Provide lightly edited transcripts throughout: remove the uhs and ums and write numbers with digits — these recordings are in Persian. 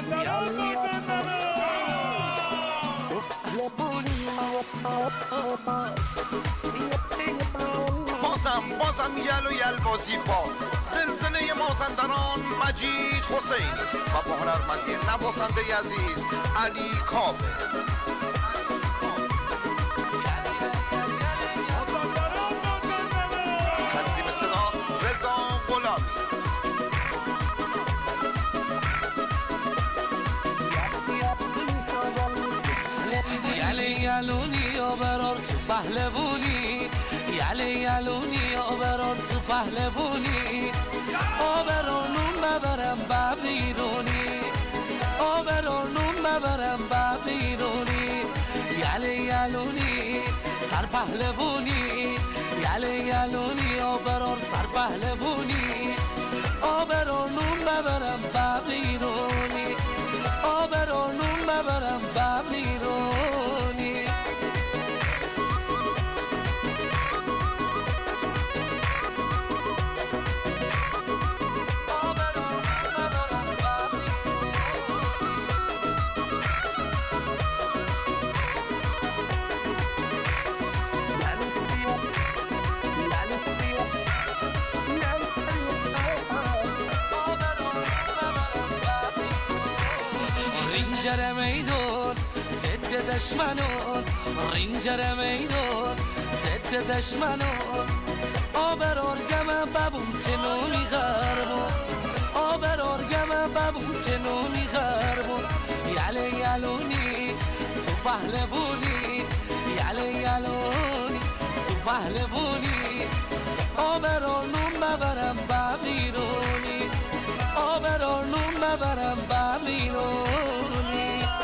مازندران بازم یل و یل بازی با زلزله مازندران مجید حسین و با هنرمندی نوازنده عزیز علی کاوه. تنظیم صدا رضا غلامی. یلی یلونی یا برار تو پهلوونی، یلی یلونی یا برار تو پهلوونی، آبرانون ببرم ببیرونی، آبرانون ببرم ببیرونی. یلی یلونی سر پهلوونی، یلی یلونی آبرار سر پهلوونی، آبرانون ببرم ببیرونی، آبرانون ببرم ببیرونی. رینجر میدون ضد دشمنون، رینجر میدون ضد دشمنون، آبرار گمه ببون تنومی غربون، آبرار گمه ببون تنومی غربون. یلی یلونی تو پهلوونی، یلی یلونی تو پهلوونی، آبرانون ببرم ببیرونی، آبرانون ببرم ببیرونی.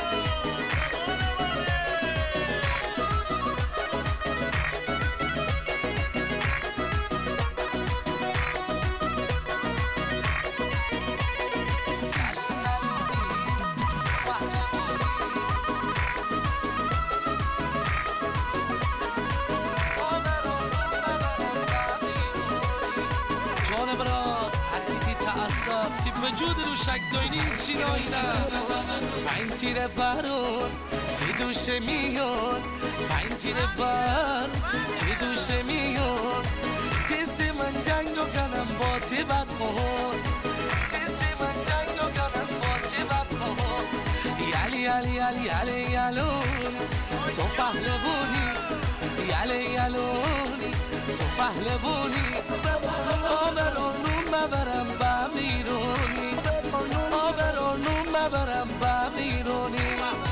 جانم را حدیدی تعصب تیپ وجود رو شک داینی چی ناینم. پنج تیر برون تی دوشه میون، پنج تیر بر تی دوشه میون. تیست من جنگو کنم با تی بدخور، تیست من جنگو کنم با تی بدخور. یلی یلی یلی یلی یلون تو پهلوونی، یلی یلونی تو پهلوونی، آبرانون ببرم ببیرونی، آبرانون ببرم ببیرونی.